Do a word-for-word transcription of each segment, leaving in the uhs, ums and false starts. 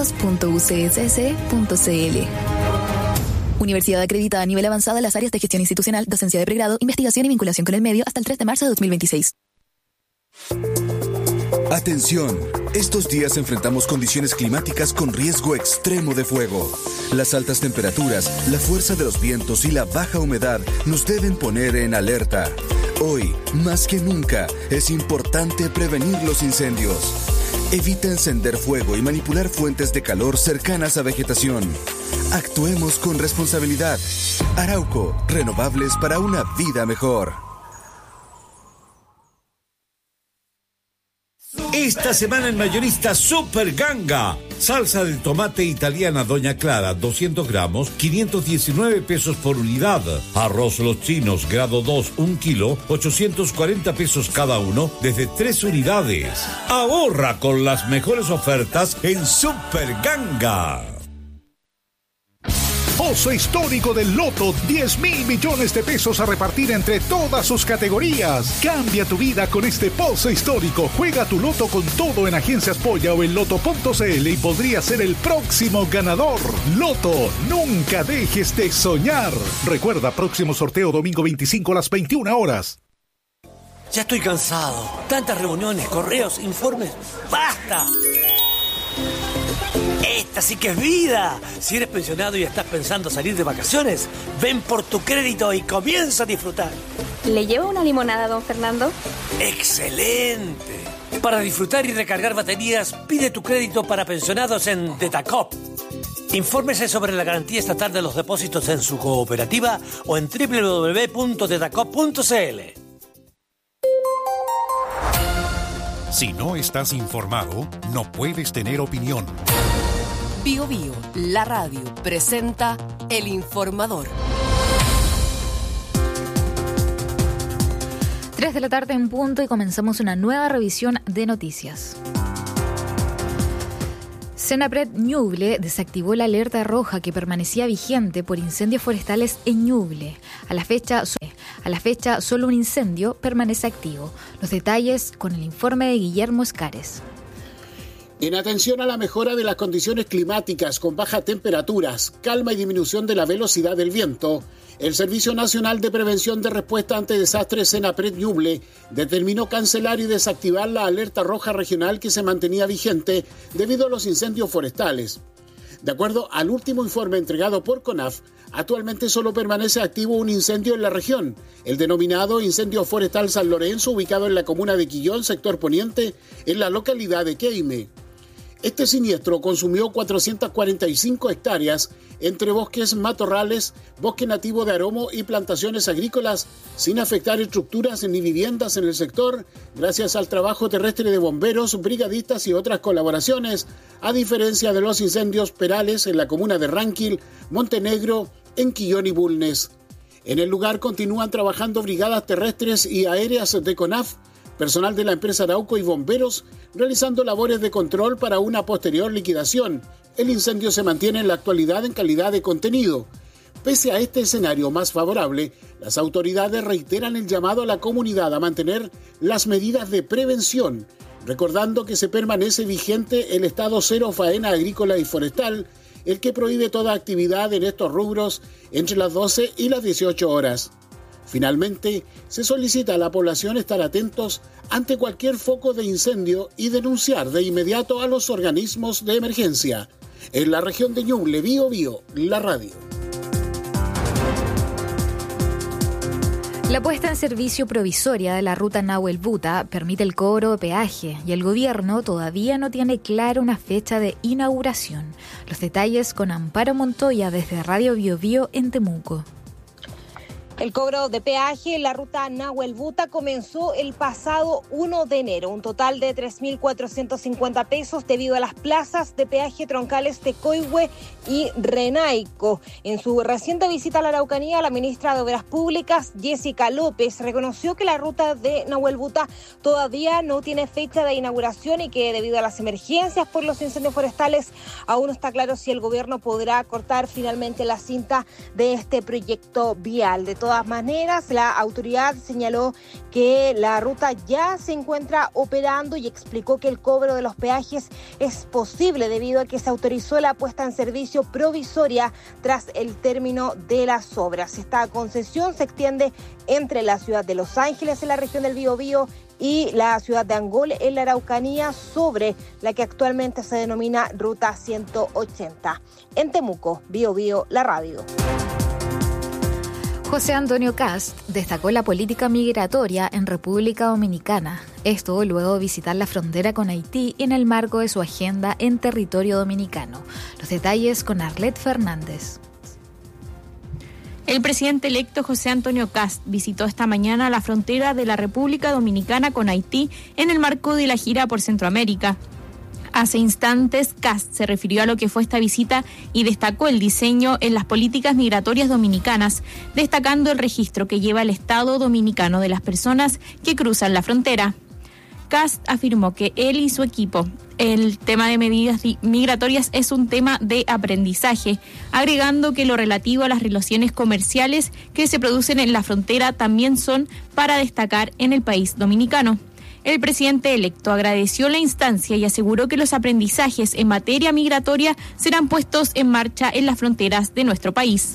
números punto u c s s punto c l. Universidad acreditada a nivel avanzado en las áreas de gestión institucional, docencia de pregrado, investigación y vinculación con el medio hasta el tres de marzo de dos mil veintiséis. Atención, estos días enfrentamos condiciones climáticas con riesgo extremo de fuego. Las altas temperaturas, la fuerza de los vientos y la baja humedad nos deben poner en alerta. Hoy, más que nunca, es importante prevenir los incendios. Evita encender fuego y manipular fuentes de calor cercanas a vegetación. Actuemos con responsabilidad. Arauco, renovables para una vida mejor. Esta semana en Mayorista Super Ganga. Salsa de tomate italiana Doña Clara, doscientos gramos, quinientos diecinueve pesos por unidad. Arroz Los Chinos, grado dos, un kilo, ochocientos cuarenta pesos cada uno, desde tres unidades. Ahorra con las mejores ofertas en Super Ganga. Pozo histórico del Loto, diez mil millones de pesos a repartir entre todas sus categorías. Cambia tu vida con este pozo histórico. Juega tu Loto con todo en Agencias Polla o en loto punto c l y podría ser el próximo ganador. Loto, nunca dejes de soñar. Recuerda, próximo sorteo domingo veinticinco a las veintiuna horas. Ya estoy cansado. Tantas reuniones, correos, informes. ¡Basta! Esta sí que es vida. Si eres pensionado y estás pensando salir de vacaciones, ven por tu crédito y comienza a disfrutar. ¿Le llevo una limonada, don Fernando? ¡Excelente! Para disfrutar y recargar baterías, pide tu crédito para pensionados en Tetacop. Infórmese sobre la garantía estatal de los depósitos en su cooperativa o en doble u doble u doble u punto tetacop punto c l. Si no estás informado, no puedes tener opinión. Bio Bio, la radio, presenta El Informador. Tres de la tarde en punto y comenzamos una nueva revisión de noticias. Senapred Ñuble desactivó la alerta roja que permanecía vigente por incendios forestales en Ñuble. A la fecha, a la fecha solo un incendio permanece activo. Los detalles con el informe de Guillermo Escares. En atención a la mejora de las condiciones climáticas con bajas temperaturas, calma y disminución de la velocidad del viento, el Servicio Nacional de Prevención de Respuesta ante Desastres Senapred Ñuble determinó cancelar y desactivar la alerta roja regional que se mantenía vigente debido a los incendios forestales. De acuerdo al último informe entregado por CONAF, actualmente solo permanece activo un incendio en la región, el denominado Incendio Forestal San Lorenzo, ubicado en la comuna de Quillón, sector poniente, en la localidad de Queime. Este siniestro consumió cuatrocientas cuarenta y cinco hectáreas entre bosques, matorrales, bosque nativo de aromo y plantaciones agrícolas, sin afectar estructuras ni viviendas en el sector, gracias al trabajo terrestre de bomberos, brigadistas y otras colaboraciones, a diferencia de los incendios perales en la comuna de Ranquil, Montenegro, en Quillón y Bulnes. En el lugar continúan trabajando brigadas terrestres y aéreas de CONAF, personal de la empresa Arauco y bomberos realizando labores de control para una posterior liquidación. El incendio se mantiene en la actualidad en calidad de contenido. Pese a este escenario más favorable, las autoridades reiteran el llamado a la comunidad a mantener las medidas de prevención, recordando que se permanece vigente el estado cero faena agrícola y forestal, el que prohíbe toda actividad en estos rubros entre las doce y las dieciocho horas. Finalmente, se solicita a la población estar atentos ante cualquier foco de incendio y denunciar de inmediato a los organismos de emergencia. En la región de Ñuble, Bio Bio, la radio. La puesta en servicio provisoria de la ruta Nahuel Buta permite el cobro de peaje y el gobierno todavía no tiene clara una fecha de inauguración. Los detalles con Amparo Montoya desde Radio Bio Bio en Temuco. El cobro de peaje en la ruta Nahuel Buta comenzó el pasado primero de enero, un total de tres mil cuatrocientos cincuenta pesos debido a las plazas de peaje troncales de Coihue y Renaico. En su reciente visita a la Araucanía, la ministra de Obras Públicas, Jessica López, reconoció que la ruta de Nahuel Buta todavía no tiene fecha de inauguración y que debido a las emergencias por los incendios forestales, aún no está claro si el gobierno podrá cortar finalmente la cinta de este proyecto vial. De todas todas maneras, la autoridad señaló que la ruta ya se encuentra operando y explicó que el cobro de los peajes es posible debido a que se autorizó la puesta en servicio provisoria tras el término de las obras. Esta concesión se extiende entre la ciudad de Los Ángeles en la región del Biobío y la ciudad de Angol en la Araucanía, sobre la que actualmente se denomina Ruta ciento ochenta. En Temuco, Biobío, la radio. José Antonio Kast destacó la política migratoria en República Dominicana. Esto luego de visitar la frontera con Haití en el marco de su agenda en territorio dominicano. Los detalles con Arlet Fernández. El presidente electo José Antonio Kast visitó esta mañana la frontera de la República Dominicana con Haití en el marco de la gira por Centroamérica. Hace instantes, Kast se refirió a lo que fue esta visita y destacó el diseño en las políticas migratorias dominicanas, destacando el registro que lleva el Estado dominicano de las personas que cruzan la frontera. Kast afirmó que él y su equipo, el tema de medidas migratorias es un tema de aprendizaje, agregando que lo relativo a las relaciones comerciales que se producen en la frontera también son para destacar en el país dominicano. El presidente electo agradeció la instancia y aseguró que los aprendizajes en materia migratoria serán puestos en marcha en las fronteras de nuestro país.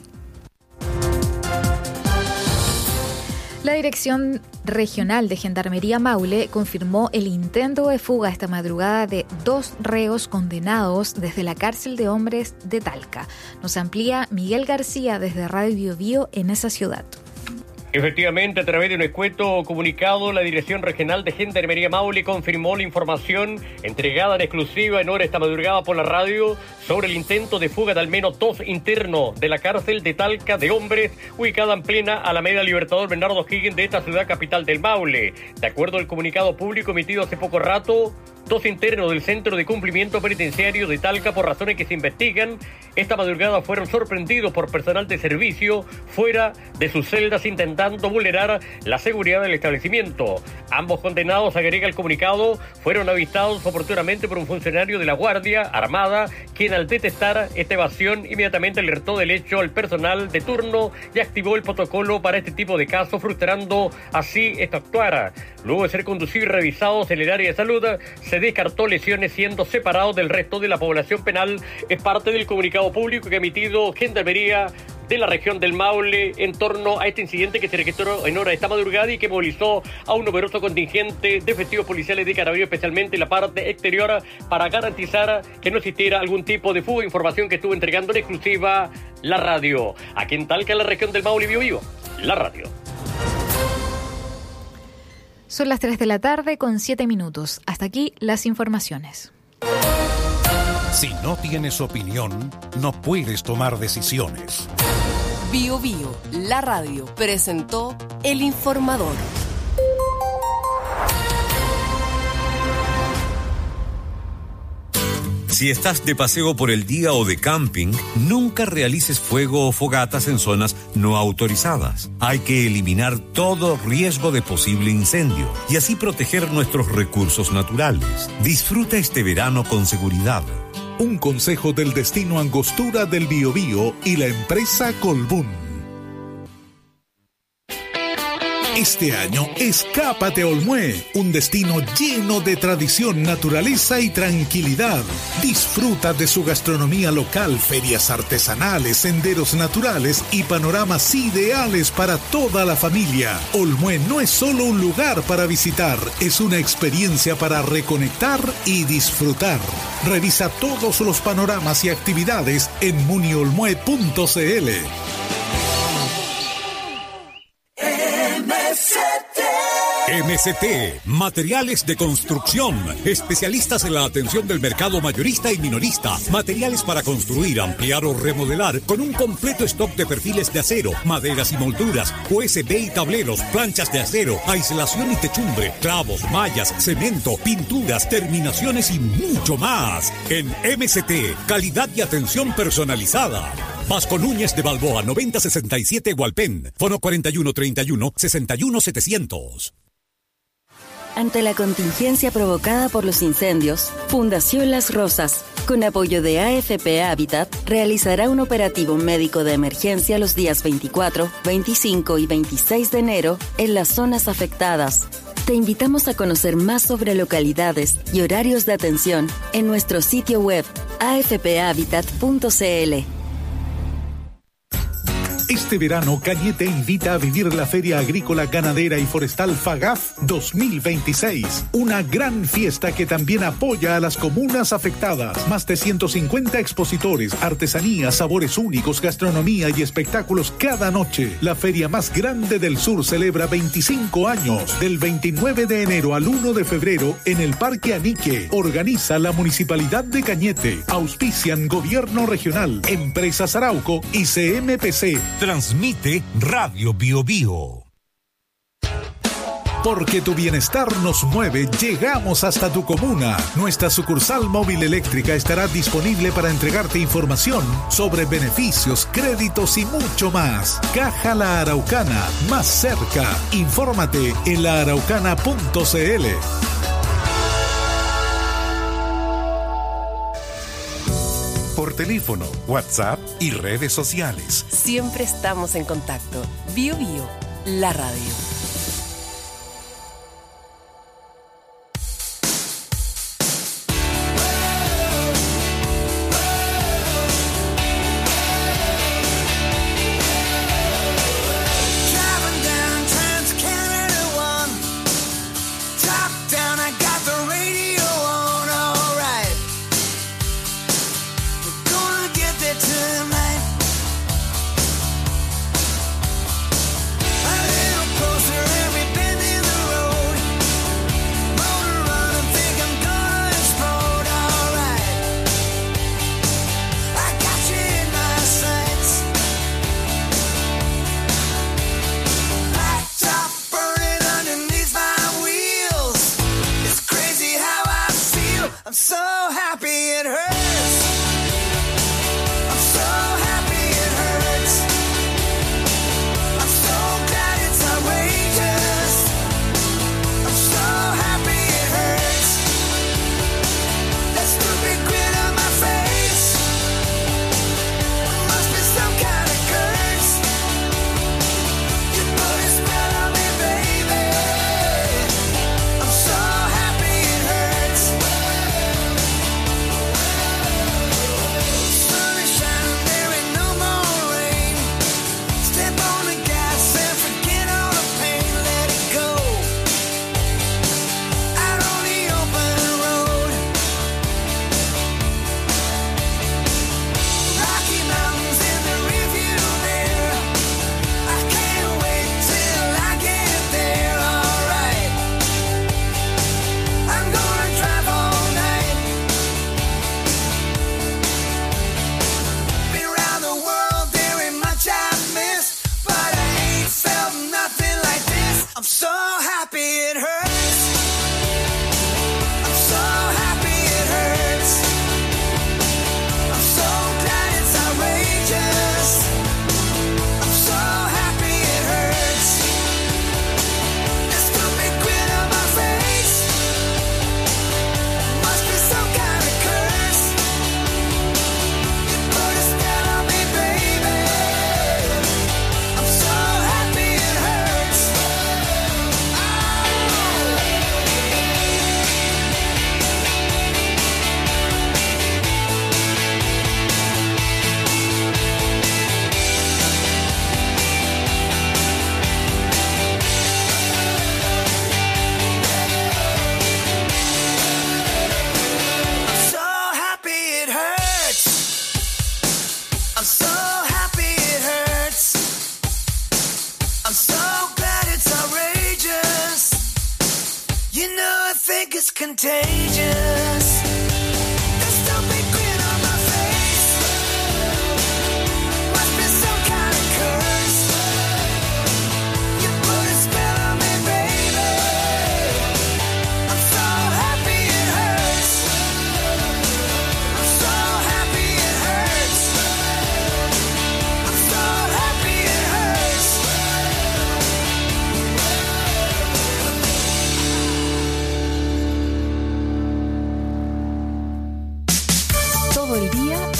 La Dirección Regional de Gendarmería Maule confirmó el intento de fuga esta madrugada de dos reos condenados desde la cárcel de hombres de Talca. Nos amplía Miguel García desde Radio Biobío en esa ciudad. Efectivamente, a través de un escueto comunicado, la Dirección Regional de Gendarmería Maule confirmó la información entregada en exclusiva en hora esta madrugada por la radio sobre el intento de fuga de al menos dos internos de la cárcel de Talca de hombres, ubicada en plena Alameda Libertador Bernardo O'Higgins de esta ciudad capital del Maule. De acuerdo al comunicado público emitido hace poco rato, dos internos del Centro de Cumplimiento Penitenciario de Talca, por razones que se investigan, esta madrugada fueron sorprendidos por personal de servicio fuera de sus celdas intentando vulnerar la seguridad del establecimiento. Ambos condenados, agrega el comunicado, fueron avistados oportunamente por un funcionario de la Guardia Armada, quien al detectar esta evasión inmediatamente alertó del hecho al personal de turno y activó el protocolo para este tipo de casos, frustrando así esta actuara. Luego de ser conducidos y revisados en el área de salud, se descartó lesiones, siendo separados del resto de la población penal. Es parte del comunicado público que ha emitido Gendarmería de la región del Maule en torno a este incidente que se registró en hora de esta madrugada y que movilizó a un numeroso contingente de efectivos policiales de Carabineros, especialmente en la parte exterior, para garantizar que no existiera algún tipo de fuga. Información que estuvo entregando en exclusiva la radio. Aquí en Talca, en la región del Maule y Biobío, la radio. Son las tres de la tarde con siete minutos. Hasta aquí las informaciones. Si no tienes opinión, no puedes tomar decisiones. Biobío, la radio, presentó El Informador. Si estás de paseo por el día o de camping, nunca realices fuego o fogatas en zonas no autorizadas. Hay que eliminar todo riesgo de posible incendio y así proteger nuestros recursos naturales. Disfruta este verano con seguridad. Un consejo del Destino Angostura del Biobío y la empresa Colbún. Este año, escápate a Olmué, un destino lleno de tradición, naturaleza y tranquilidad. Disfruta de su gastronomía local, ferias artesanales, senderos naturales y panoramas ideales para toda la familia. Olmué no es solo un lugar para visitar, es una experiencia para reconectar y disfrutar. Revisa todos los panoramas y actividades en muniolmue punto cl. M S T, Materiales de Construcción, especialistas en la atención del mercado mayorista y minorista, materiales para construir, ampliar o remodelar, con un completo stock de perfiles de acero, maderas y molduras, U S B y tableros, planchas de acero, aislación y techumbre, clavos, mallas, cemento, pinturas, terminaciones y mucho más. En M S T, calidad y atención personalizada. Vasco Núñez de Balboa, noventa sesenta y siete Hualpén, fono cuarenta y uno treinta y uno sesenta y uno setecientos. Ante la contingencia provocada por los incendios, Fundación Las Rosas, con apoyo de A F P Habitat, realizará un operativo médico de emergencia los días veinticuatro, veinticinco y veintiséis de enero en las zonas afectadas. Te invitamos a conocer más sobre localidades y horarios de atención en nuestro sitio web a f p habitat punto c l. Este verano, Cañete invita a vivir la Feria Agrícola, Ganadera y Forestal FAGAF dos mil veintiséis. Una gran fiesta que también apoya a las comunas afectadas. Más de ciento cincuenta expositores, artesanías, sabores únicos, gastronomía y espectáculos cada noche. La feria más grande del sur celebra veinticinco años. Del veintinueve de enero al uno de febrero en el Parque Anique. Organiza la Municipalidad de Cañete. Auspician Gobierno Regional, Empresas Arauco y C M P C. Transmite Radio Bio Bio. Porque tu bienestar nos mueve, llegamos hasta tu comuna. Nuestra sucursal móvil eléctrica estará disponible para entregarte información sobre beneficios, créditos y mucho más. Caja La Araucana, más cerca. Infórmate en la araucana punto c l. Por teléfono, WhatsApp y redes sociales. Siempre estamos en contacto. Bio Bio, la radio.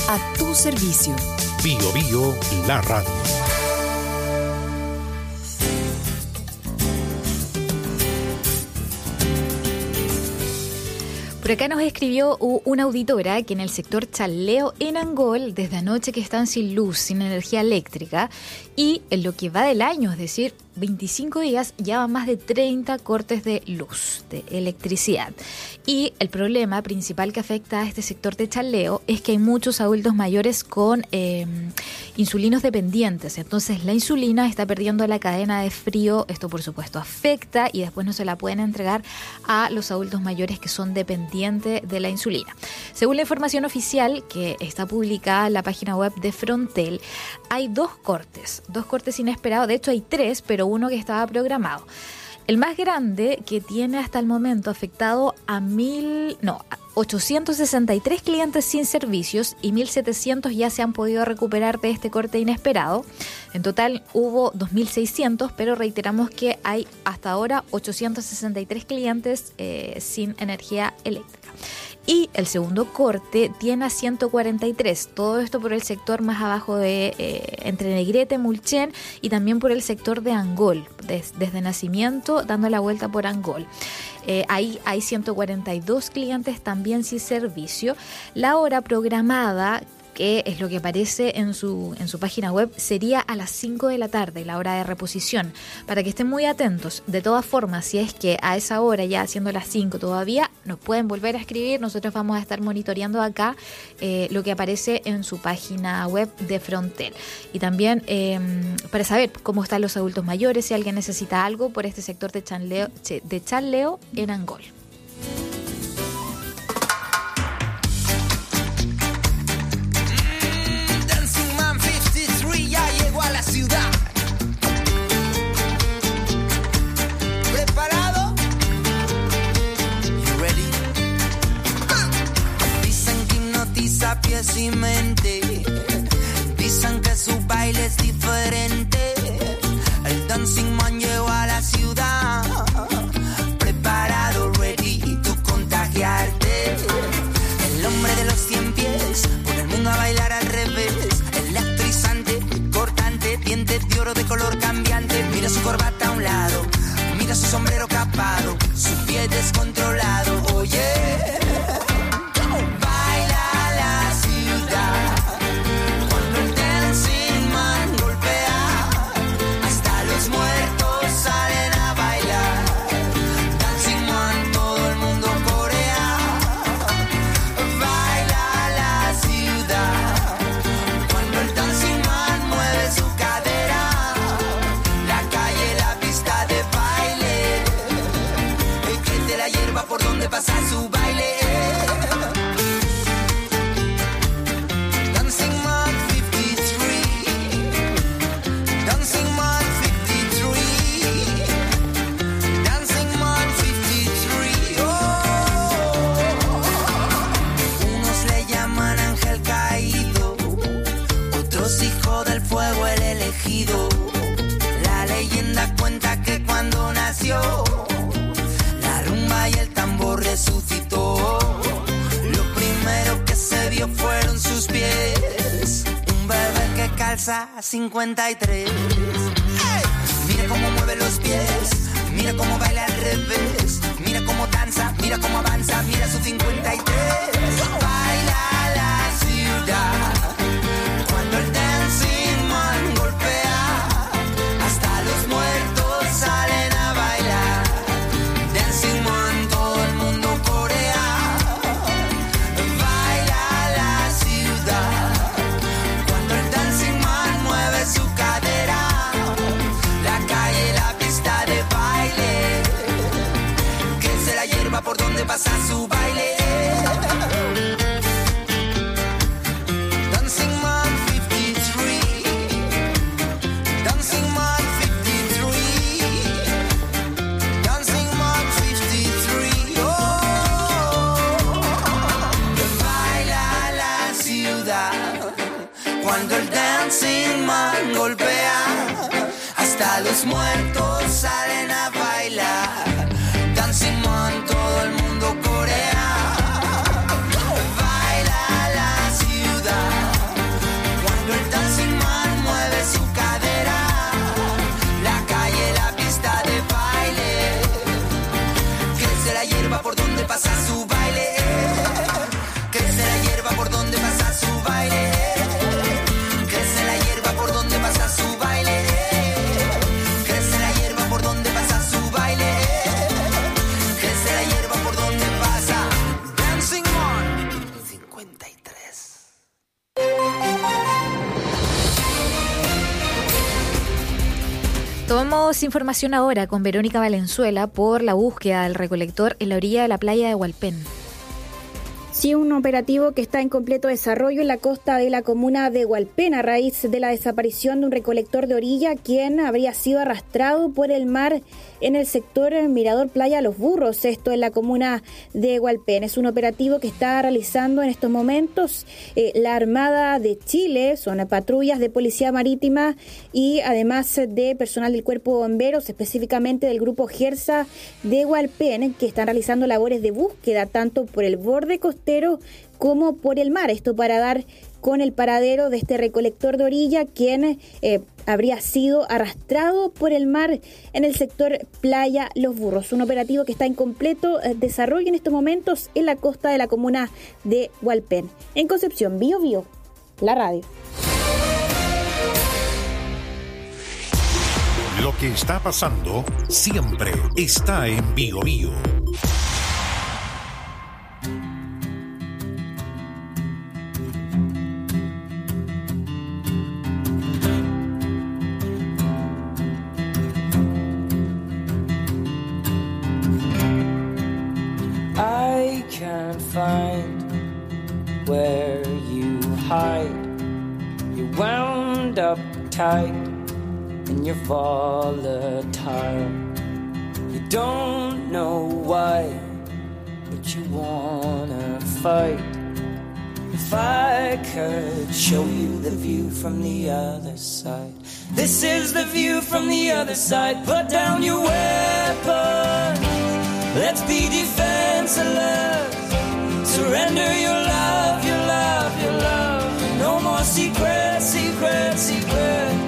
a tu servicio. Bio Bio, la radio. Por acá nos escribió una auditora que en el sector Challeo, en Angol, desde anoche que están sin luz, sin energía eléctrica, y en lo que va del año, es decir, veinticinco días, ya van más de treinta cortes de luz, de electricidad. Y el problema principal que afecta a este sector de Challeo es que hay muchos adultos mayores con eh, insulinos dependientes. Entonces la insulina está perdiendo la cadena de frío. Esto por supuesto afecta y después no se la pueden entregar a los adultos mayores que son dependientes de la insulina. Según la información oficial que está publicada en la página web de Frontel, hay dos cortes, dos cortes inesperados. De hecho hay tres, pero uno que estaba programado. El más grande, que tiene hasta el momento afectado a mil, no, ochocientos sesenta y tres clientes sin servicios y mil setecientos ya se han podido recuperar de este corte inesperado. En total hubo dos mil seiscientos, pero reiteramos que hay hasta ahora ochocientos sesenta y tres clientes eh, sin energía eléctrica. Y el segundo corte tiene a ciento cuarenta y tres, todo esto por el sector más abajo de eh, entre Negrete, Mulchen y también por el sector de Angol, des, desde Nacimiento dando la vuelta por Angol. Eh, ahí hay ciento cuarenta y dos clientes también sin servicio. La hora programada, que es lo que aparece en su, en su página web, sería a las cinco de la tarde, la hora de reposición, para que estén muy atentos. De todas formas, si es que a esa hora, ya siendo las cinco todavía, nos pueden volver a escribir, nosotros vamos a estar monitoreando acá eh, lo que aparece en su página web de Frontel. Y también eh, para saber cómo están los adultos mayores, si alguien necesita algo por este sector de Challeo, de Challeo en Angol. Ciudad. ¿Preparado? You ready? Dicen que hipnotiza pies y mente. Dicen que su baile es diferente. El Dancing Man llegó a la ciudad. Preparado, ready, tú contagiarte. El hombre de los cien pies pone el mundo a bailar al revés. Electrizante, cortante, dientes de oro de color cambiante. Mira su corbata a un lado, mira su sombrero capado, su pie descontrolado. Oye, baila la ciudad cuando el Dancing Man golpea. Hasta los muertos salen a bailar. Dancing Man, todo el mundo corea. Baila la ciudad cuando el Dancing Man mueve su cadera. La calle, la pista de baile, el que de la hierba por donde pasa su baile. Dancing Man cincuenta y tres, Dancing Man cincuenta y tres, Dancing Man cincuenta y tres. Oh, unos le llaman ángel caído, otros hijo del fuego, el elegido. La leyenda cuenta que cuando nació, la rumba y el tambor resucitó. Lo primero que se vio fueron sus pies, un bebé que calza cincuenta y tres. ¡Hey! Mira cómo mueve los pies, mira cómo baila al revés, mira cómo danza, mira cómo avanza, mira su cincuenta y tres. Baila la ciudad cuando el Dancing Man golpea. Hasta los muertos salen a bailar. Dancing Man, todo el mundo corea. Baila la ciudad cuando el Dancing Man mueve su cadera. La calle, la pista de baile, crece la hierba por donde pasa su baile. Dancing Man cincuenta y tres, Dancing Man cincuenta y tres, Dancing Man cincuenta y tres. Oh, baila la ciudad cuando el Dancing Man golpea. Hasta los muertos salen a bailar. Dancing Man, todo el mundo corea. Baila la ciudad Tomamos información ahora con Verónica Valenzuela por la búsqueda del recolector en la orilla de la playa de Hualpén. Sí, un operativo que está en completo desarrollo en la costa de la comuna de Hualpén a raíz de la desaparición de un recolector de orilla quien habría sido arrastrado por el mar en el sector Mirador Playa Los Burros, esto en la comuna de Hualpén. Es un operativo que está realizando en estos momentos eh, la Armada de Chile, son patrullas de Policía Marítima y además de personal del Cuerpo de Bomberos, específicamente del Grupo Gersa de Hualpén, que están realizando labores de búsqueda tanto por el borde costero como por el mar, esto para dar con el paradero de este recolector de orilla quien eh, habría sido arrastrado por el mar en el sector Playa Los Burros, un operativo que está en completo eh, desarrollo en estos momentos en la costa de la comuna de Hualpén. En Concepción, Bio Bio, la radio. Lo que está pasando siempre está en Bio Bio. I can't find where you hide. You're wound up tight and you're volatile. You don't know why, but you wanna fight. If I could show you the view from the other side. This is the view from the other side. Put down your weapons. Let's be defenseless. Surrender your love, your love, your love. No more secrets, secrets, secrets.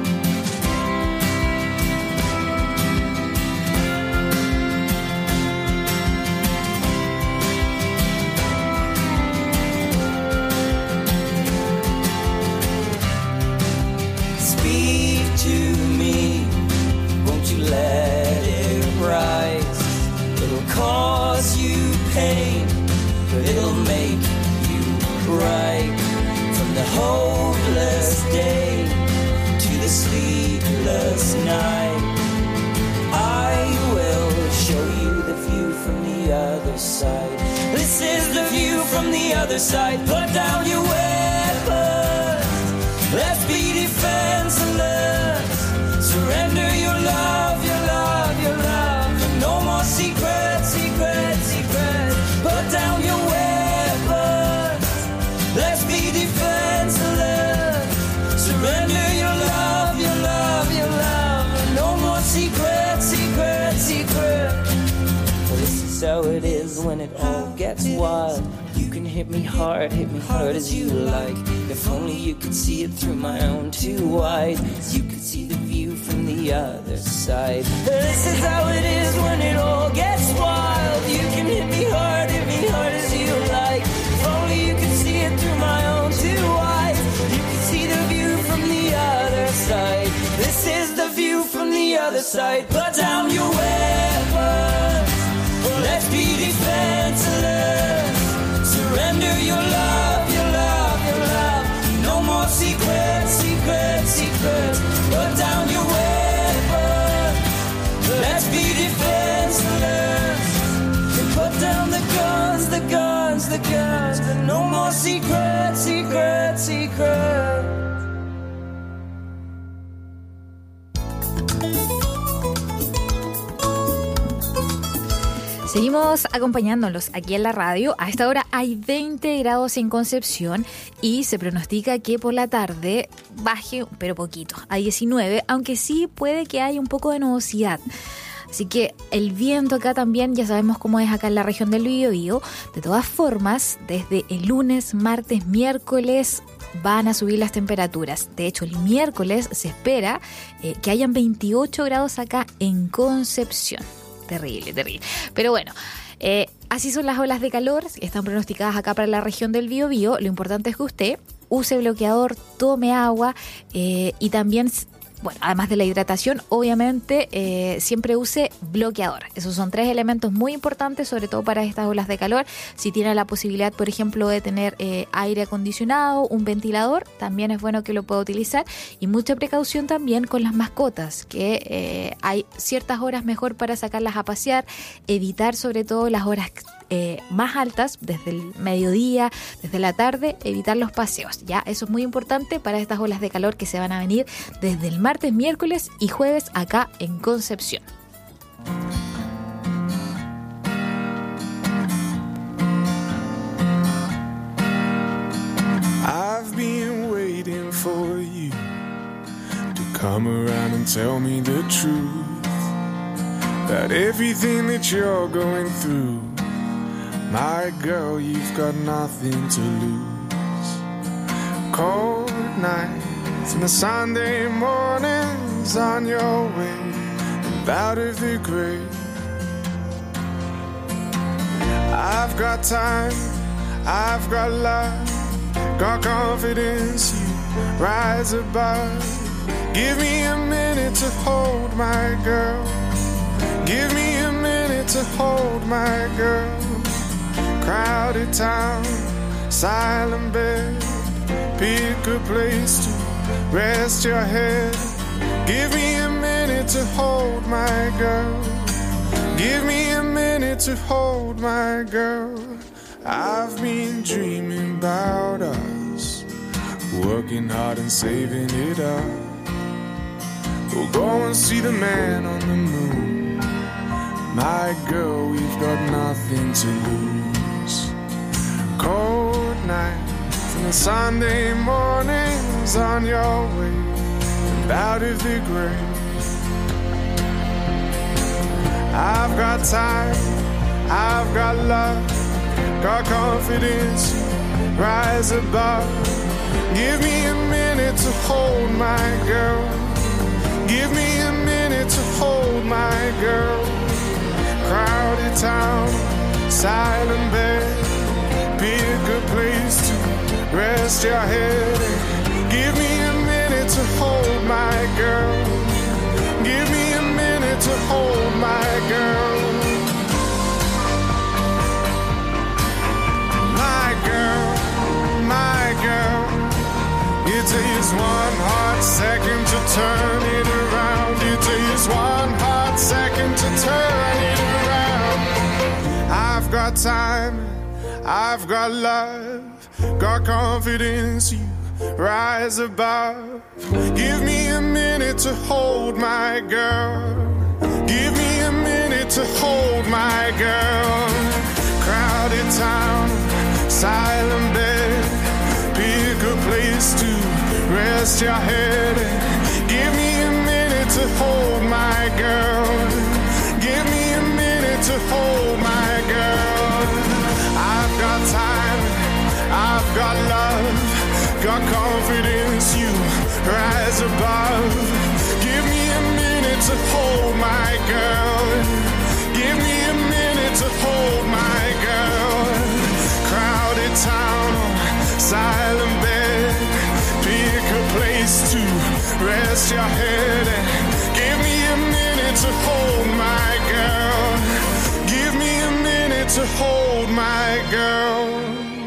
Speak to me, won't you let it rise? It'll cause you pain, but it'll make you cry. From the hopeless day to the sleepless night, I will show you the view from the other side. This is the view from the other side. Put down your weapons. Let's be defenseless. Surrender your love, your love, your love. No more secrets, secrets, secrets. Put down your weapons. Let's be defenseless. Surrender your love, your love, your love. No more secrets, secrets, secrets. Well, this is how it is when it all gets wild. You can hit me hard, hit me hard as you like. If only you could see it through my own two eyes. You could see the view from the other side. This is how it is when it all gets wild. You can hit me hard, hit me hard as you like. If only you could see it through my own two eyes. You could see the view from the other side. This is the view from the other side. Put down your weapons. Let's be defenseless. Surrender your love, your love, your love. No more secrets, secrets, secrets. Put down your weapons. Let's be defenseless. And put down the guns, the guns, the guns. No more secrets, secrets, secrets. Seguimos acompañándolos aquí en la radio. A esta hora hay veinte grados en Concepción y se pronostica que por la tarde baje, pero poquito, a diecinueve, aunque sí puede que haya un poco de nubosidad. Así que el viento acá también, ya sabemos cómo es acá en la región del Biobío. De todas formas, desde el lunes, martes, miércoles van a subir las temperaturas. De hecho, el miércoles se espera eh, que hayan veintiocho grados acá en Concepción. Terrible, terrible. Pero bueno, eh, así son las olas de calor que están pronosticadas acá para la región del Biobío. Lo importante es que usted use bloqueador, tome agua eh, y también bueno, además de la hidratación, obviamente eh, siempre use bloqueador. Esos son tres elementos muy importantes, sobre todo para estas olas de calor. Si tiene la posibilidad, por ejemplo, de tener eh, aire acondicionado, un ventilador, también es bueno que lo pueda utilizar. Y mucha precaución también con las mascotas, que eh, hay ciertas horas mejor para sacarlas a pasear, evitar sobre todo las horas Eh, más altas, desde el mediodía, desde la tarde, evitar los paseos. Ya, eso es muy importante para estas olas de calor que se van a venir desde el martes, miércoles y jueves acá en Concepción. I've been waiting for you to come around and tell me the truth about everything that you're going through. My girl, you've got nothing to lose. Cold nights and the Sunday mornings on your way and out of the grave. I've got time, I've got love, got confidence, you rise above. Give me a minute to hold my girl. Give me a minute to hold my girl. Crowded town, silent bed, pick a place to rest your head. Give me a minute to hold my girl. Give me a minute to hold my girl. I've been dreaming about us, working hard and saving it up. We'll go and see the man on the moon. My girl, we've got nothing to lose. Cold nights and the Sunday mornings on your way and out of the grave. I've got time, I've got love, got confidence, rise above. Give me a minute to hold my girl. Give me a minute to hold my girl. Crowded town, silent bed, pick a place to rest your head. Give me a minute to hold my girl. Give me a minute to hold my girl. My girl, my girl. It takes one hot second to turn it around. It takes one hot second to turn it around. I've got time, I've got love, got confidence, you rise above. Give me a minute to hold my girl. Give me a minute to hold my girl. Crowded town, silent bed, pick a place to rest your head. Give me a minute to hold my girl. Give me a minute to hold my girl. I've got time, I've got love, got confidence, you rise above. Give me a minute to hold my girl. Give me a minute to hold my girl. Crowded town, silent bed, pick a place to rest your head. Give me a minute to hold my girl. Give me a minute to hold my girl.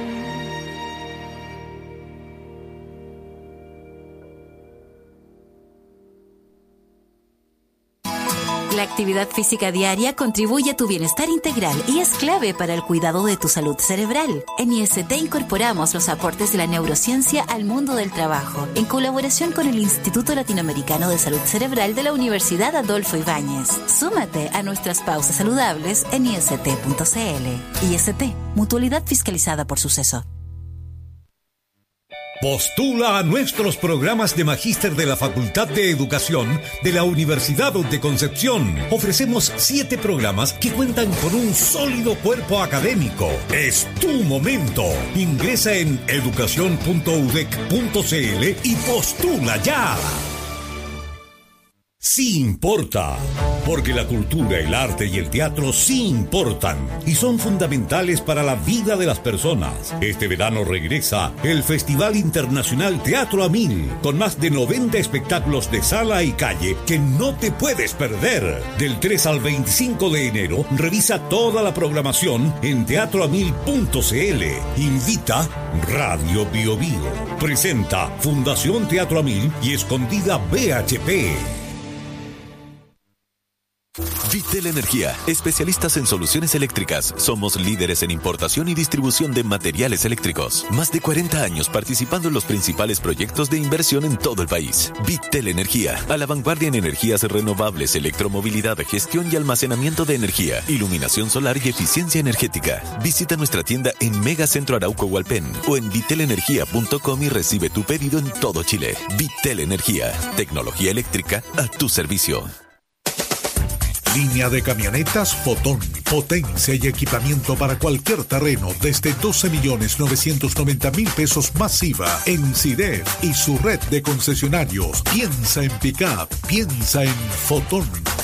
La actividad física diaria contribuye a tu bienestar integral y es clave para el cuidado de tu salud cerebral. En I S T incorporamos los aportes de la neurociencia al mundo del trabajo, en colaboración con el Instituto Latinoamericano de Salud Cerebral de la Universidad Adolfo Ibáñez. Súmate a nuestras pausas saludables en I S T punto C L. I S T, mutualidad fiscalizada por Suceso. Postula a nuestros programas de magíster de la Facultad de Educación de la Universidad de Concepción. Ofrecemos siete programas que cuentan con un sólido cuerpo académico. Es tu momento. Ingresa en educación punto u d e c punto c l y postula ya. Sí importa. Porque la cultura, el arte y el teatro sí importan y son fundamentales para la vida de las personas. Este verano regresa el Festival Internacional Teatro a Mil, con más de noventa espectáculos de sala y calle que no te puedes perder. Del tres al veinticinco de enero, revisa toda la programación en teatro a mil punto c l. Invita Radio Bio Bio. Presenta Fundación Teatro a Mil y Escondida B H P. Vitel Energía, especialistas en soluciones eléctricas. Somos líderes en importación y distribución de materiales eléctricos. Más de cuarenta años participando en los principales proyectos de inversión en todo el país. Vitel Energía, a la vanguardia en energías renovables, electromovilidad, gestión y almacenamiento de energía, iluminación solar y eficiencia energética. Visita nuestra tienda en Megacentro Arauco Hualpén o en vitel energía punto com y recibe tu pedido en todo Chile. Vitel Energía, tecnología eléctrica a tu servicio. Línea de camionetas Fotón. Potencia y equipamiento para cualquier terreno desde doce millones novecientos noventa mil pesos masiva en Sidef y su red de concesionarios. Piensa en pick-up, piensa en Fotón.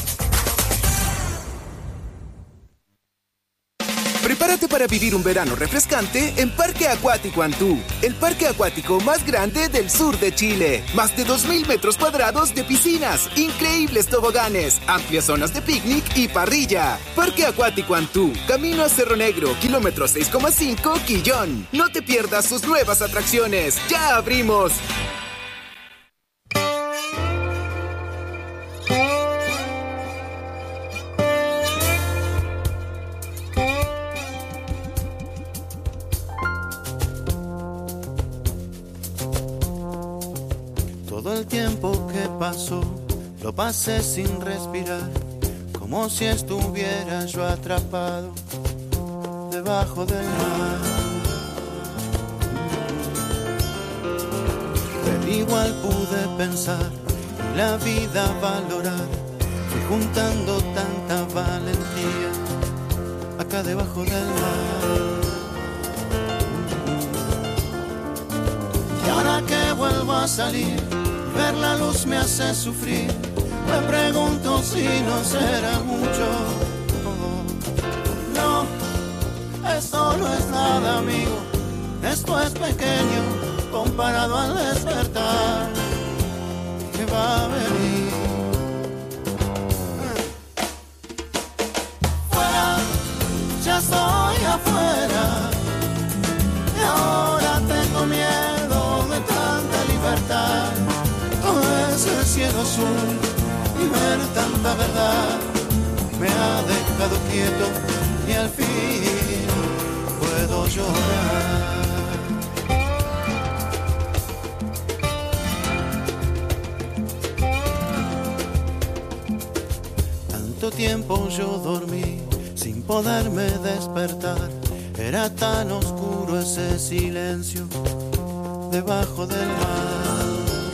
Prepárate para vivir un verano refrescante en Parque Acuático Antú, el parque acuático más grande del sur de Chile. Más de dos mil metros cuadrados de piscinas, increíbles toboganes, amplias zonas de picnic y parrilla. Parque Acuático Antú, camino a Cerro Negro, kilómetro seis coma cinco, Quillón. No te pierdas sus nuevas atracciones. ¡Ya abrimos! Todo el tiempo que pasó, lo pasé sin respirar, como si estuviera yo atrapado debajo del mar. Pero igual pude pensar y la vida valorar, fui juntando tanta valentía acá debajo del mar. Y ahora que vuelvo a salir, ver la luz me hace sufrir. Me pregunto si no será mucho. No, esto no es nada, amigo. Esto es pequeño comparado al despertar que va a venir. Fuera, ya estoy afuera. Y ahora tengo miedo de tanta libertad. Ese cielo azul y ver tanta verdad me ha dejado quieto y al fin puedo llorar. Tanto tiempo yo dormí sin poderme despertar, era tan oscuro ese silencio debajo del mar.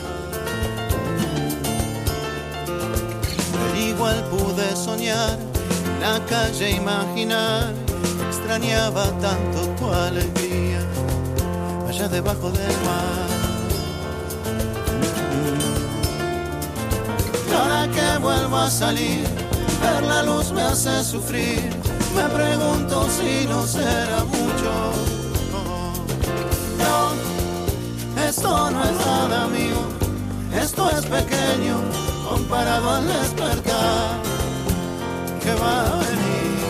Igual pude soñar, la calle imaginar, extrañaba tanto tu alegría, allá debajo del mar. Y ahora que vuelvo a salir, ver la luz me hace sufrir, me pregunto si no será mucho. No, esto no es nada, amigo, esto es pequeño comparado al despertar que va a venir.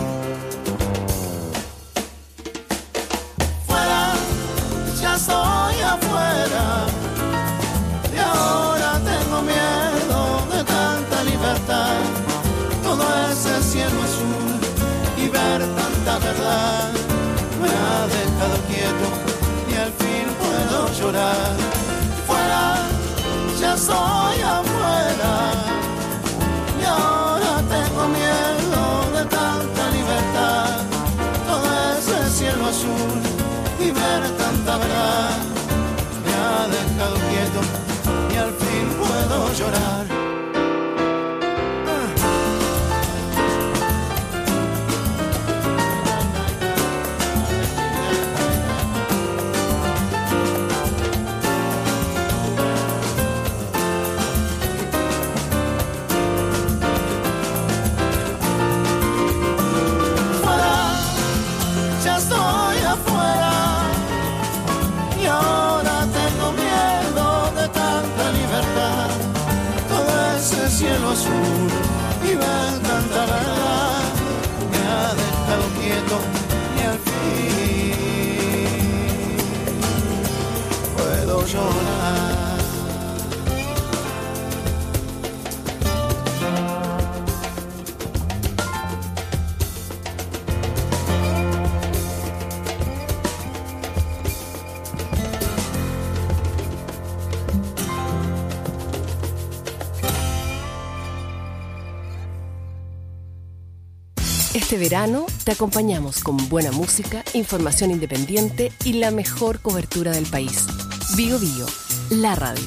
Fuera, ya estoy afuera y ahora tengo miedo de tanta libertad. Todo ese cielo azul y ver tanta verdad me ha dejado quieto y al fin puedo llorar. Fuera, ya estoy afuera y ahora tengo miedo de tanta libertad. Todo ese cielo azul y ver tanta verdad me ha dejado quieto y al fin puedo llorar. cielo azul y ver tanta verdad me ha dejado quieto y al fin puedo llorar. Este verano te acompañamos con buena música, información independiente y la mejor cobertura del país. Bio Bio, la radio.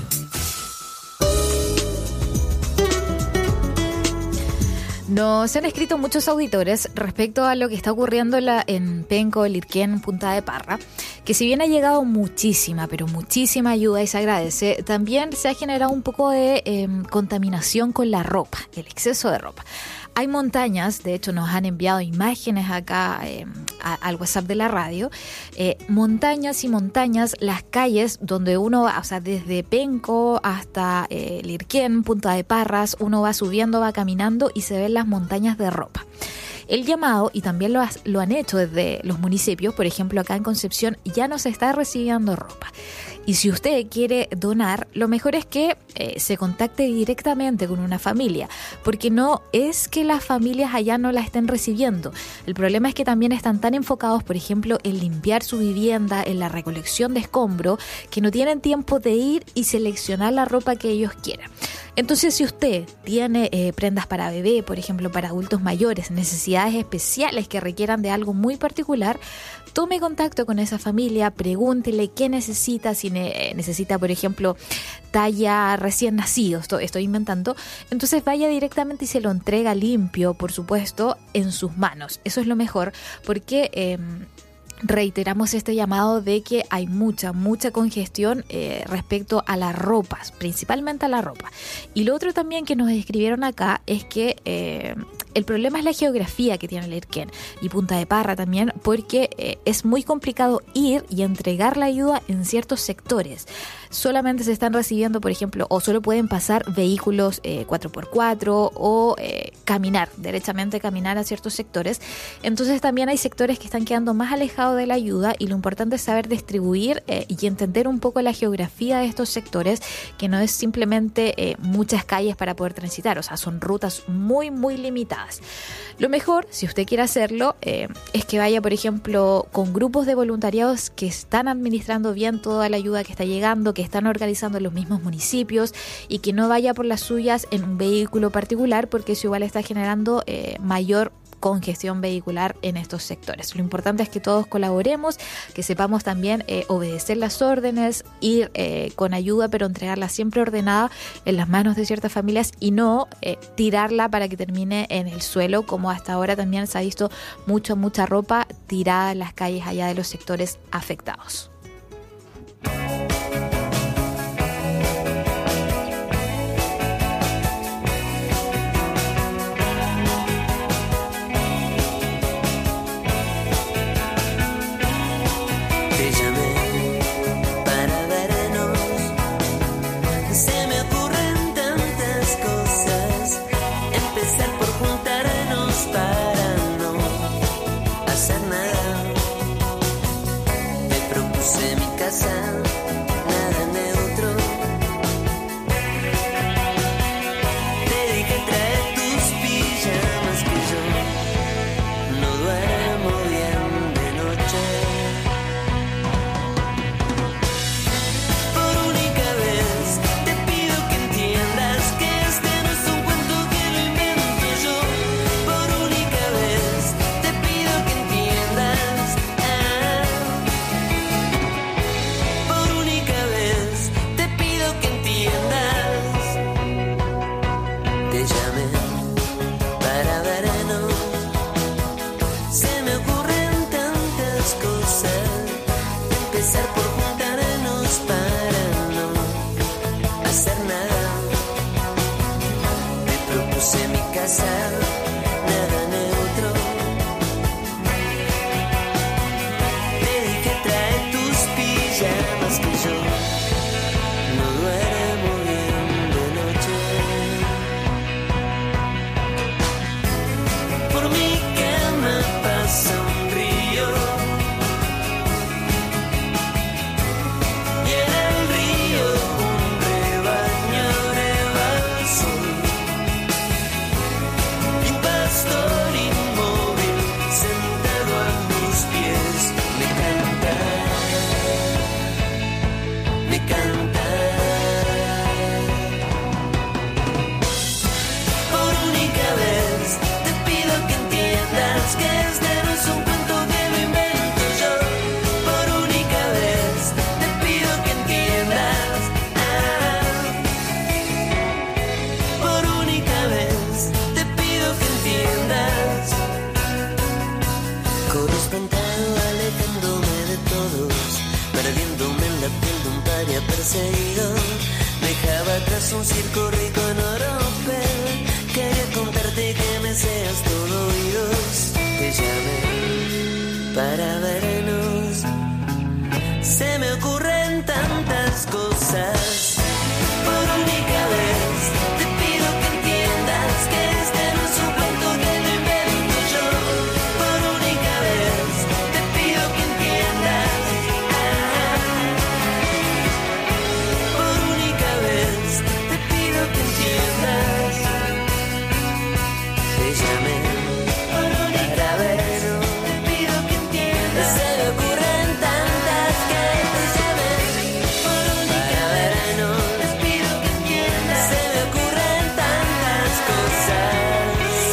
Nos han escrito muchos auditores respecto a lo que está ocurriendo en, la, en Penco, Lirquén, Punta de Parra, que si bien ha llegado muchísima, pero muchísima ayuda y se agradece, también se ha generado un poco de eh, contaminación con la ropa, el exceso de ropa. Hay montañas, de hecho nos han enviado imágenes acá eh, a, al WhatsApp de la radio, eh, montañas y montañas, las calles donde uno va, o sea, desde Penco hasta eh, Lirquén, Punta de Parras, uno va subiendo, va caminando y se ven las montañas de ropa. El llamado, y también lo, has, lo han hecho desde los municipios, por ejemplo acá en Concepción, ya no se está recibiendo ropa. Y si usted quiere donar, lo mejor es que eh, se contacte directamente con una familia, porque no es que las familias allá no la estén recibiendo. El problema es que también están tan enfocados, por ejemplo, en limpiar su vivienda, en la recolección de escombro, que no tienen tiempo de ir y seleccionar la ropa que ellos quieran. Entonces, si usted tiene eh, prendas para bebé, por ejemplo, para adultos mayores, necesidades especiales que requieran de algo muy particular, tome contacto con esa familia, pregúntele qué necesita, si ne- necesita, por ejemplo, talla recién nacido, estoy, estoy inventando, entonces vaya directamente y se lo entrega limpio, por supuesto, en sus manos. Eso es lo mejor, porque Eh, reiteramos este llamado de que hay mucha, mucha congestión eh, respecto a las ropas, principalmente a la ropa. Y lo otro también que nos escribieron acá es que eh, el problema es la geografía que tiene Lirquén y Punta de Parra también, porque eh, es muy complicado ir y entregar la ayuda en ciertos sectores. Solamente se están recibiendo, por ejemplo, o solo pueden pasar vehículos eh, cuatro por cuatro o eh, caminar, derechamente caminar a ciertos sectores. Entonces también hay sectores que están quedando más alejados de la ayuda y lo importante es saber distribuir eh, y entender un poco la geografía de estos sectores, que no es simplemente eh, muchas calles para poder transitar, o sea, son rutas muy, muy limitadas. Lo mejor, si usted quiere hacerlo, eh, es que vaya, por ejemplo, con grupos de voluntariados que están administrando bien toda la ayuda que está llegando, que están organizando en los mismos municipios, y que no vaya por las suyas en un vehículo particular, porque eso igual está generando eh, mayor congestión vehicular en estos sectores. Lo importante es que todos colaboremos, que sepamos también eh, obedecer las órdenes, ir eh, con ayuda, pero entregarla siempre ordenada en las manos de ciertas familias y no eh, tirarla para que termine en el suelo, como hasta ahora también se ha visto mucha, mucha ropa tirada en las calles allá de los sectores afectados. yo dejaba atrás un circo rico en oropel. Quería contarte que me seas todo oídos. Te llamé para vernos. Se me ocurren tantas cosas. Por única vez te pido que entiendas que este no es un cuento que lo invento yo. Por única vez te pido que entiendas. Por única vez te pido que entiendas. Te llamé para vernos. Te pido que entiendas. Se me ocurren tantas que te llamé por única vernos. Te pido que entiendas. Se me ocurren tantas cosas.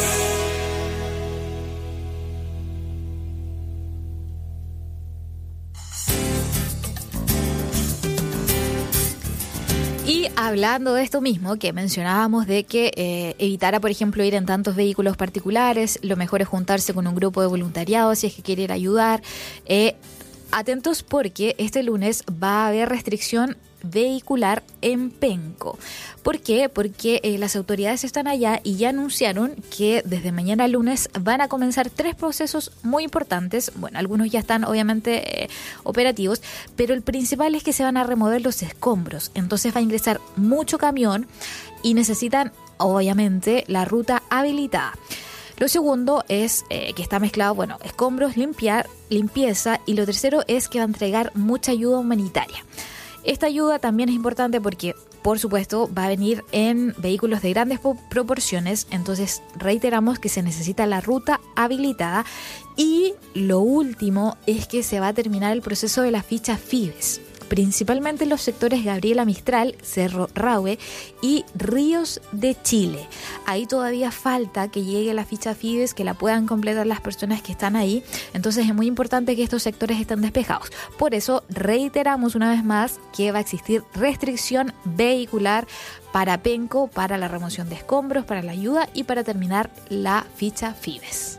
Y hablando de esto mismo que mencionábamos de que eh, evitara, por ejemplo, ir en tantos vehículos particulares, lo mejor es juntarse con un grupo de voluntariado si es que quiere ir a ayudar. Eh, atentos porque este lunes va a haber restricción vehicular en Penco. ¿Por qué? Porque eh, las autoridades están allá y ya anunciaron que desde mañana lunes van a comenzar tres procesos muy importantes. Bueno, algunos ya están obviamente eh, operativos, pero el principal es que se van a remover los escombros. Entonces va a ingresar mucho camión y necesitan obviamente la ruta habilitada. Lo segundo es eh, que está mezclado, bueno, escombros, limpiar, limpieza, y lo tercero es que va a entregar mucha ayuda humanitaria. Esta ayuda también es importante porque, por supuesto, va a venir en vehículos de grandes proporciones, entonces reiteramos que se necesita la ruta habilitada. Y lo último es que se va a terminar el proceso de la ficha FIBES, principalmente en los sectores Gabriela Mistral, Cerro Rahue y Ríos de Chile. Ahí todavía falta que llegue la ficha FIBES, que la puedan completar las personas que están ahí. Entonces es muy importante que estos sectores estén despejados. Por eso reiteramos una vez más que va a existir restricción vehicular para Penco, para la remoción de escombros, para la ayuda y para terminar la ficha FIBES.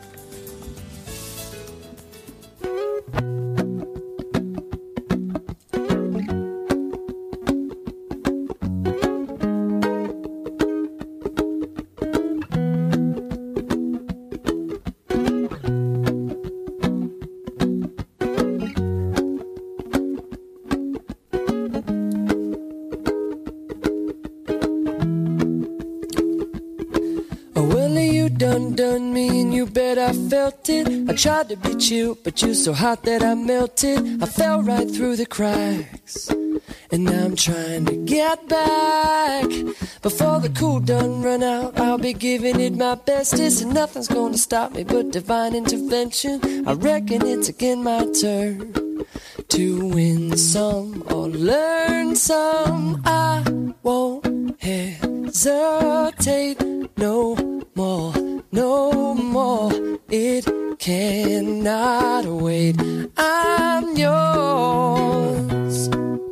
Done, done me and you bet I felt it. I tried to beat you, but you're so hot that I melted. I fell right through the cracks, and now I'm trying to get back. Before the cool done run out, I'll be giving it my bestest, and nothing's gonna stop me but divine intervention. I reckon it's again my turn to win some or learn some. I won't hesitate no more, no more. It cannot wait. I'm yours.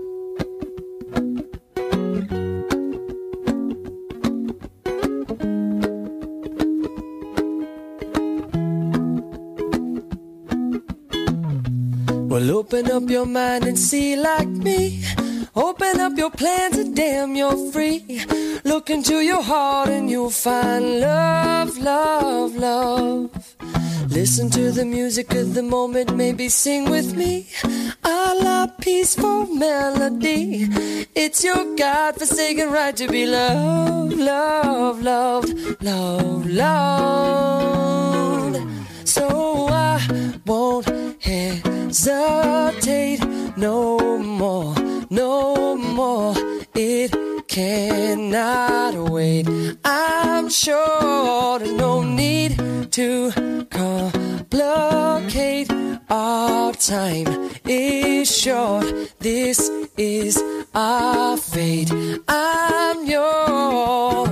Well, open up your mind and see like me. Open up your plans and damn, you're free. Look into your heart and you'll find love, love, love. Listen to the music of the moment, maybe sing with me. A la peaceful melody. It's your God-forsaken right to be loved, loved, loved, loved, loved. So I won't hesitate no more, no more. It cannot wait. I'm sure there's no need to complicate. Our time is short. This is our fate. I'm yours.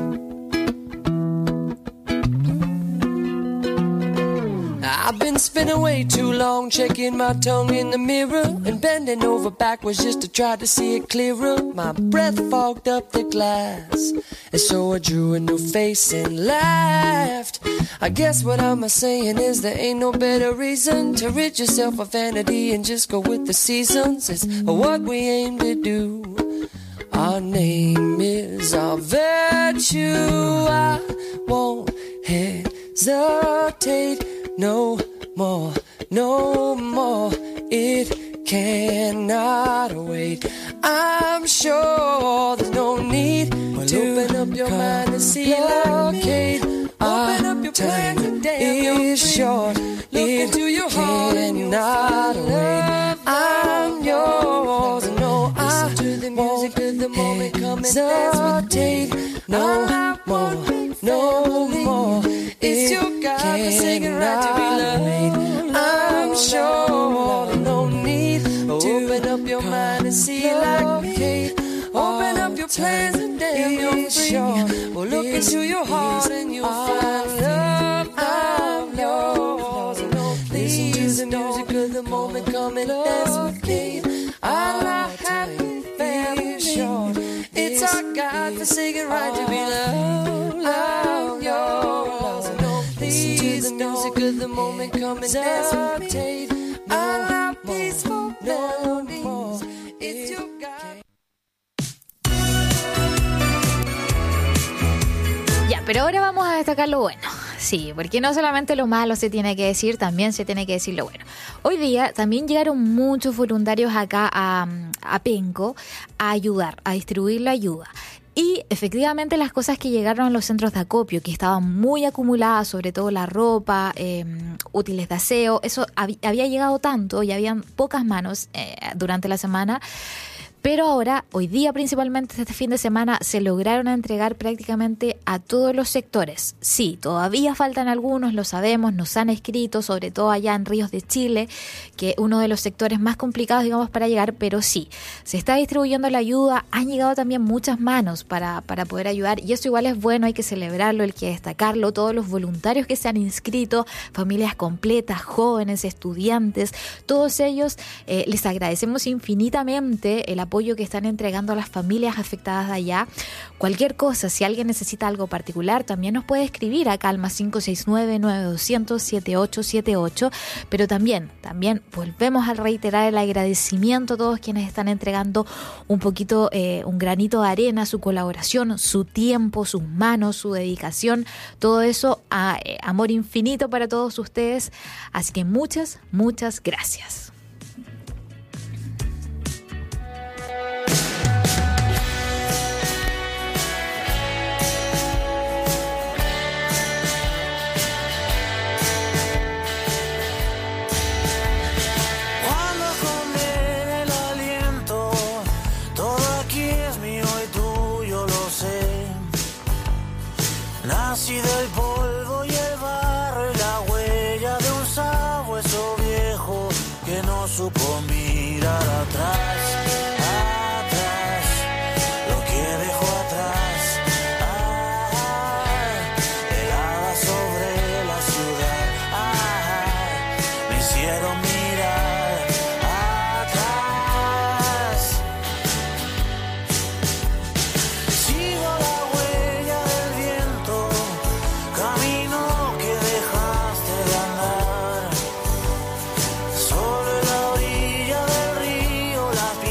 Spinning way too long, checking my tongue in the mirror and bending over backwards just to try to see it clearer. My breath fogged up the glass, and so I drew a new face and laughed. I guess what I'm saying is there ain't no better reason to rid yourself of vanity and just go with the seasons. It's what we aim to do. Our name is our virtue. I won't hesitate no more, no more. It cannot wait. I'm sure there's no need well, to open up your mind and see blockade. Open up your plan today. It's short. Look it into your heart and you'll cannot wait. I'm yours. No, I to the music of the moment. Come and dance with me. No more, no more. It's your God-forsaken right to be loved. I'm sure no need to open up your mind and see like me. Open up your plans and damn you're free. Well, look into your heart and you'll find love. I'm yours. Listen to the music of the moment. Come and dance with me. I like happy family short. It's our God-forsaken right to be loved. I'm yours. Listen to the music of the moment. Come and dance with me. I love peaceful melodies. It's your God. Ya, pero ahora vamos a destacar lo bueno. Sí, porque no solamente lo malo se tiene que decir, también se tiene que decir lo bueno. Hoy día también llegaron muchos voluntarios acá a, a Penco a ayudar, a distribuir la ayuda. Y efectivamente las cosas que llegaron a los centros de acopio, que estaban muy acumuladas, sobre todo la ropa, eh, útiles de aseo, eso hab- había llegado tanto y habían pocas manos eh, durante la semana. Pero ahora, hoy día principalmente este fin de semana, se lograron entregar prácticamente a todos los sectores. Sí, todavía faltan algunos, lo sabemos, nos han escrito, sobre todo allá en Ríos de Chile, que uno de los sectores más complicados, digamos, para llegar, pero sí, se está distribuyendo la ayuda, han llegado también muchas manos para, para poder ayudar, y eso igual es bueno, hay que celebrarlo, hay que destacarlo, todos los voluntarios que se han inscrito, familias completas, jóvenes, estudiantes, todos ellos eh, les agradecemos infinitamente el apoyo que están entregando a las familias afectadas de allá. Cualquier cosa, si alguien necesita algo particular, también nos puede escribir a Calma cinco seis nueve, nueve dos cero cero, siete ocho siete ocho, pero también, también volvemos a reiterar el agradecimiento a todos quienes están entregando un poquito, eh, un granito de arena, su colaboración, su tiempo, sus manos, su dedicación, todo eso, a, eh, amor infinito para todos ustedes, así que muchas, muchas gracias. Nací del polvo y el barro y la huella de un sabueso viejo que no supo mirar atrás, atrás, lo que dejó atrás, ah, helada sobre la ciudad, ah, me hicieron mirar atrás. Sigo la huella del viento, camino que dejaste de andar, solo en la orilla del río las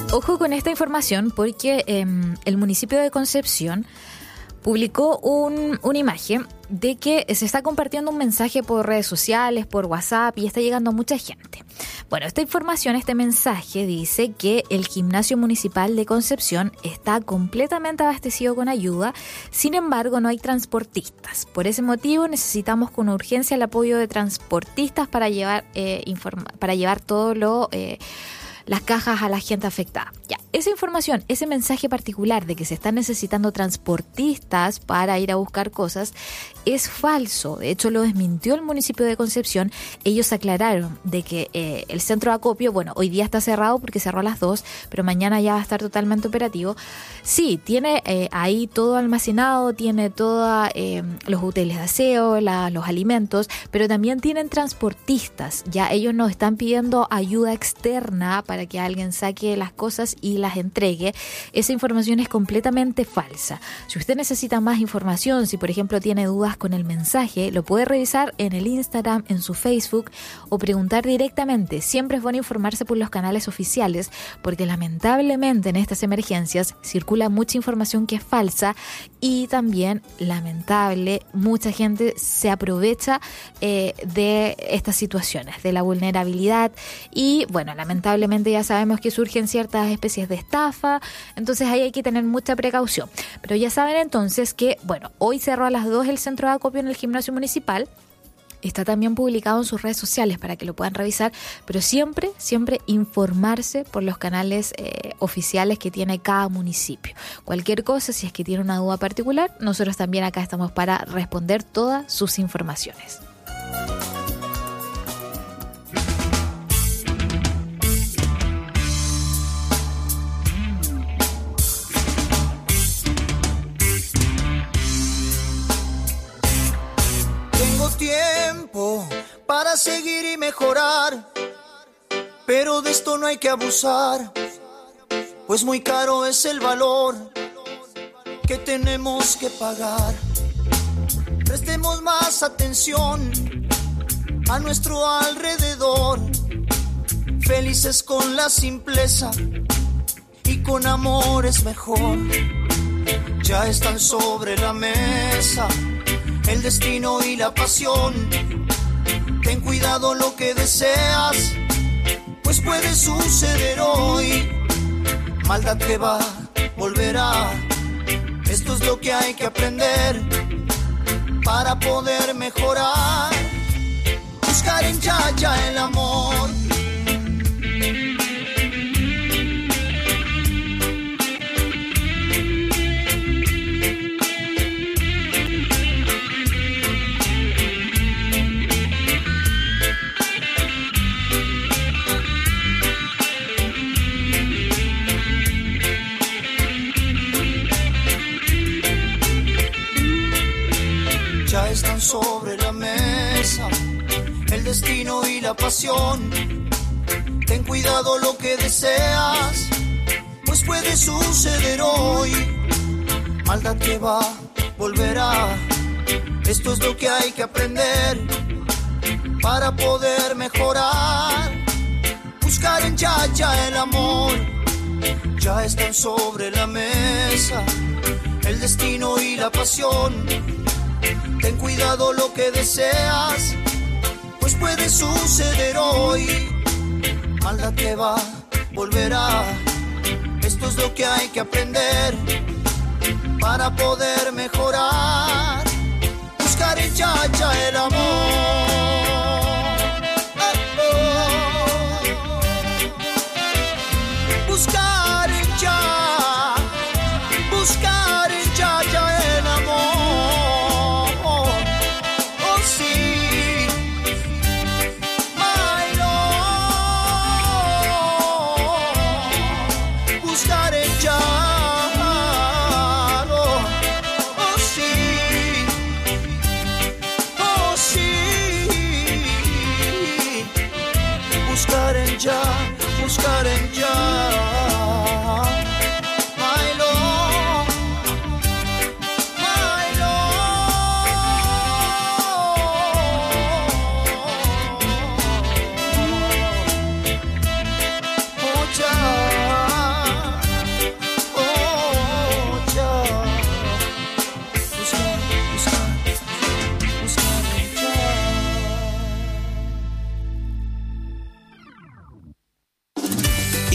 Ojo con esta información porque eh, el municipio de Concepción publicó un, una imagen de que se está compartiendo un mensaje por redes sociales, por WhatsApp, y está llegando a mucha gente. Bueno, esta información, este mensaje dice que el gimnasio municipal de Concepción está completamente abastecido con ayuda, sin embargo no hay transportistas. Por ese motivo necesitamos con urgencia el apoyo de transportistas para llevar, eh, informa- para llevar todo lo... Eh, las cajas a la gente afectada. Ya, esa información, ese mensaje particular de que se están necesitando transportistas para ir a buscar cosas es falso. De hecho, lo desmintió el municipio de Concepción. Ellos aclararon de que eh, el centro de acopio, bueno, hoy día está cerrado porque cerró a las dos, pero mañana ya va a estar totalmente operativo. Sí, tiene eh, ahí todo almacenado, tiene todos eh, los útiles de aseo, la, los alimentos, pero también tienen transportistas. Ya ellos nos están pidiendo ayuda externa para que alguien saque las cosas y las entregue. Esa información es completamente falsa. Si usted necesita más información, si por ejemplo tiene dudas con el mensaje, lo puede revisar en el Instagram, en su Facebook o preguntar directamente. Siempre es bueno informarse por los canales oficiales porque lamentablemente en estas emergencias circula mucha información que es falsa y también, lamentable, mucha gente se aprovecha eh, de estas situaciones, de la vulnerabilidad y bueno, lamentablemente ya sabemos que surgen ciertas especies de estafa, entonces ahí hay que tener mucha precaución. Pero ya saben entonces que, bueno, hoy cerró a las dos el centro de acopio en el gimnasio municipal. Está también publicado en sus redes sociales para que lo puedan revisar, pero siempre, siempre informarse por los canales eh, oficiales que tiene cada municipio. Cualquier cosa, si es que tiene una duda particular, nosotros también acá estamos para responder todas sus informaciones. Tiempo para seguir y mejorar, pero de esto no hay que abusar, pues muy caro es el valor que tenemos que pagar. Prestemos más atención a nuestro alrededor, felices con la simpleza y con amor es mejor. Ya están sobre la mesa el destino y la pasión. Ten cuidado lo que deseas, pues puede suceder hoy. Maldad que va, volverá. Esto es lo que hay que aprender para poder mejorar. Buscar en Yaya el amor. Ya están sobre la mesa el destino y la pasión. Ten cuidado lo que deseas, pues puede suceder hoy. Maldad que va, volverá. Esto es lo que hay que aprender para poder mejorar. Buscar en Yaya el amor. Ya están sobre la mesa el destino y la pasión. Ten cuidado lo que deseas, pues puede suceder hoy. Maldad que va, volverá. Esto es lo que hay que aprender para poder mejorar. Buscar en Yaya el amor. Buscar en Yaya, buscar en Yaya el amor. Oh sí, my Lord. Buscar en Yaya, oh sí, oh sí. Buscar en Yaya, buscar en Yaya.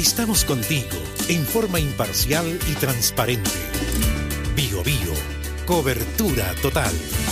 Estamos contigo en forma imparcial y transparente. Bio Bio, cobertura total.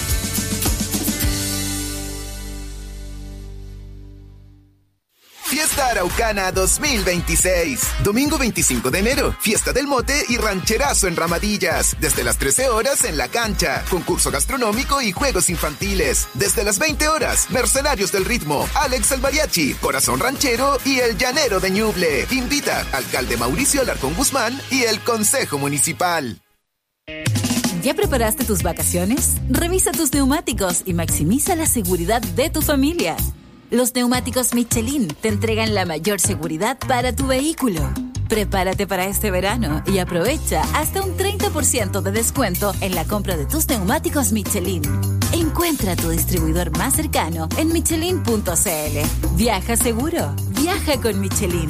Fiesta Araucana dos mil veintiséis. Domingo veinticinco de enero. Fiesta del mote y rancherazo en Ramadillas. Desde las trece horas en la cancha. Concurso gastronómico y juegos infantiles. Desde las veinte horas. Mercenarios del ritmo. Alex el Mariachi. Corazón Ranchero y el Llanero de Ñuble. Invita alcalde Mauricio Alarcón Guzmán y el Consejo Municipal. ¿Ya preparaste tus vacaciones? Revisa tus neumáticos y maximiza la seguridad de tu familia. Los neumáticos Michelin te entregan la mayor seguridad para tu vehículo. Prepárate para este verano y aprovecha hasta un treinta por ciento de descuento en la compra de tus neumáticos Michelin. Encuentra tu distribuidor más cercano en michelin punto c l. Viaja seguro, viaja con Michelin.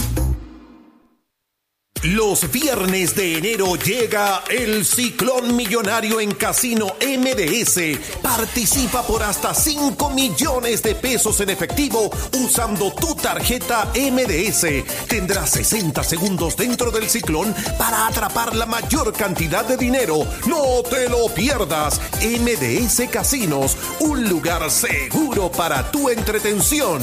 Los viernes de enero llega el Ciclón Millonario en Casino M D S. Participa por hasta cinco millones de pesos en efectivo usando tu tarjeta M D S. Tendrás sesenta segundos dentro del ciclón para atrapar la mayor cantidad de dinero. ¡No te lo pierdas! M D S Casinos, un lugar seguro para tu entretención.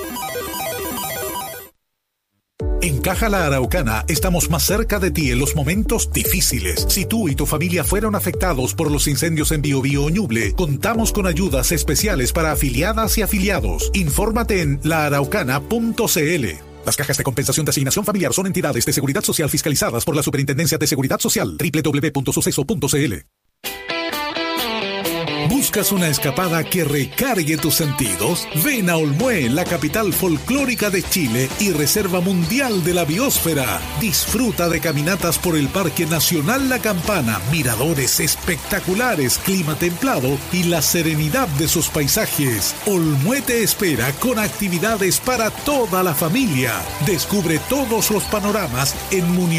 En Caja La Araucana estamos más cerca de ti en los momentos difíciles. Si tú y tu familia fueron afectados por los incendios en Biobío o Ñuble, contamos con ayudas especiales para afiliadas y afiliados. Infórmate en la araucana punto c l. Las cajas de compensación de asignación familiar son entidades de seguridad social fiscalizadas por la Superintendencia de Seguridad Social. doble u doble u doble u punto suceso punto c l. ¿Buscas una escapada que recargue tus sentidos? Ven a Olmué, la capital folclórica de Chile y reserva mundial de la biosfera. Disfruta de caminatas por el Parque Nacional La Campana, miradores espectaculares, clima templado y la serenidad de sus paisajes. Olmué te espera con actividades para toda la familia. Descubre todos los panoramas en Muni